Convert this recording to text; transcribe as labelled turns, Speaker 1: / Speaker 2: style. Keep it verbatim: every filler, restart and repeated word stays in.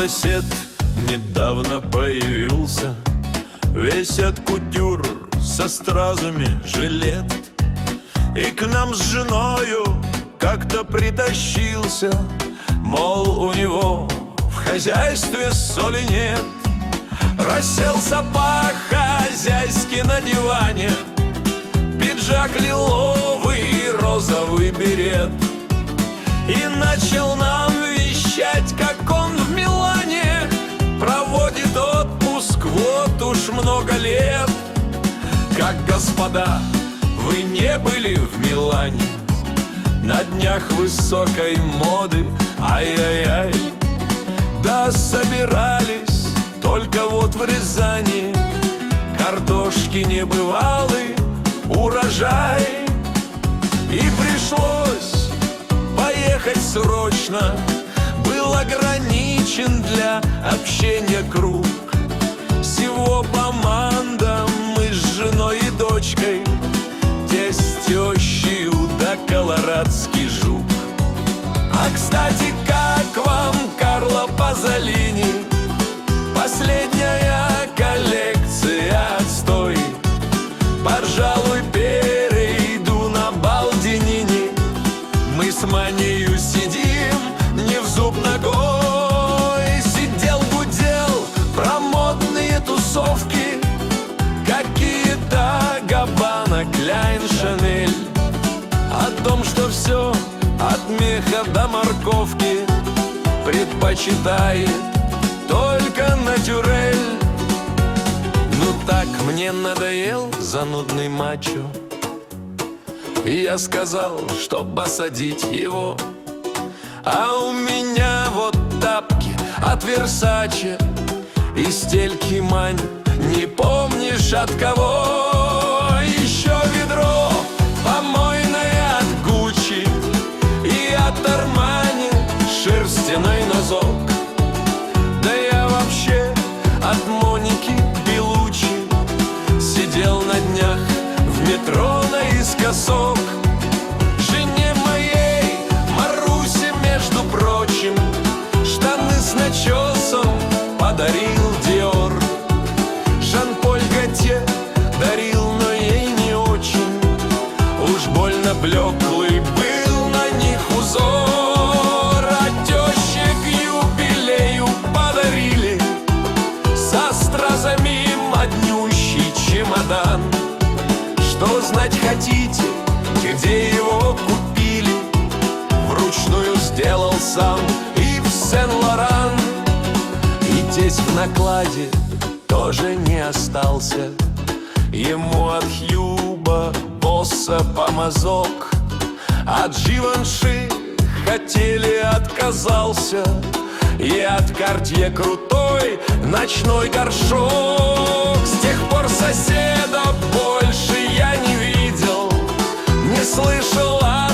Speaker 1: сосед недавно появился, весь от кутюр, со стразами жилет, и к нам с женою как-то притащился, мол, у него в хозяйстве соли нет. Расселся по-хозяйски на диване, пиджак лиловый, розовый берет, и начал нам вещать, как он в Милане проводит отпуск вот уж много лет. Как, господа, вы не были в Милане на днях высокой моды? Ай-яй-яй. Да собирались только вот в Рязани, картошки небывалый урожай, и пришлось поехать срочно, был ограничен для общения круг. Всего по мандам мы с женой и дочкой, тесть тещи да колорадский жук. А, кстати, как вам Карло Пазолини? Последняя коллекция отстой. Пожалуй, перейду на Балдинини. Мы с Манею сидим не в зуб ногой. Сидел, гудел про модные тусовки, какие-то Габбана, Кляйн, Шанель, о том, что все от меха до морковки предпочитает только натюрель. Ну так мне надоел занудный мачо, и я сказал, чтоб осадить его. А у меня вот тапки от Версаче и стельки, Мань, не помнишь от кого? Еще ведро помойное от Гуччи и от Армани шерстяной носок. Да я вообще от Моники Белуччи сидел на днях в метро наискосок. Жене моей, Марусе, между прочим, штаны с начесом подарил Диор. Жан-Поль Готье дарил, но ей не очень, уж больно блеклый был на них узор. А теще к юбилею подарили со стразами моднющий чемодан. Что знать хотите, где его купили? Вручную сделал сам и в Сен-Лоран. И тесть в накладе тоже не остался, ему от Хьюба Босса помазок. От Живанши хотели, отказался, и от Картье крутой ночной горшок. С тех пор соседа больше я не видел, не слышал о